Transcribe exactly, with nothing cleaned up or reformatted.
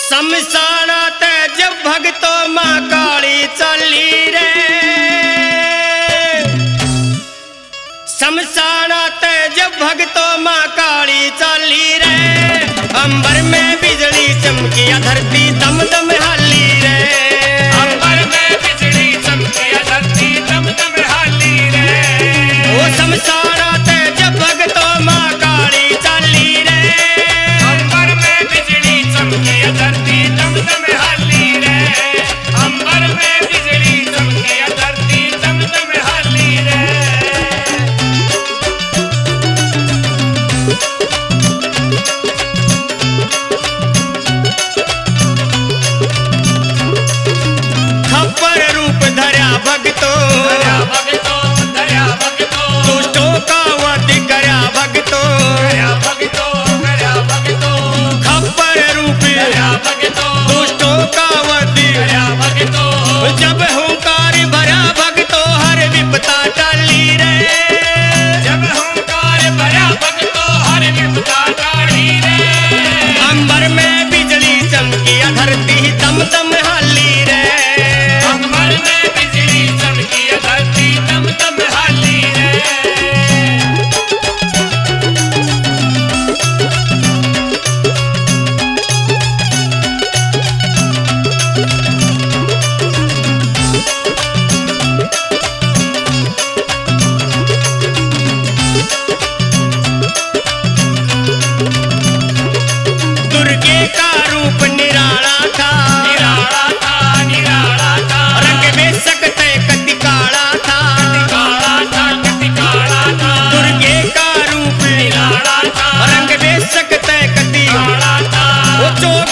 शमशानात जब भगतो माँ काली चली रे, शमशानात जब भगतो माँ काली चली रे, अंबर में बिजली चमकी धरती दम दम हाली रे, अंबर में बिजली चमकी धरती दम दम हाली रे। ओ शमशानात जब भगतो माँ काली चली रे, अंबर में बिजली चमकी धरती दम दम हाली रे, अंबर में बिजली चमकी धरती दम दम हाली रे। खप्पर रूप धरा भगतो, दया भगतो दया भगतो दुष्टों का वध करा भगतो, दया भगतो दया भगतो खप्पर रूप दया भगतो दुष्टों का वध, दया भगतो जब हुंकार भरा भगतो हर विपता टली रे, जब हुंकार भरा भगतो हर विपदा टाली रे। अंबर में बिजली चमकी धरती दम दम हाली रे, अंबर में बिजली चमकी धरती दम दम हाली रे। दुर्गे का रूप निराला था, निराला था निराला था रंग में सकते कति काला था, काला था कति काला था दुर्गे का रूप निराला था रंग में सकते कति काला था वो चोक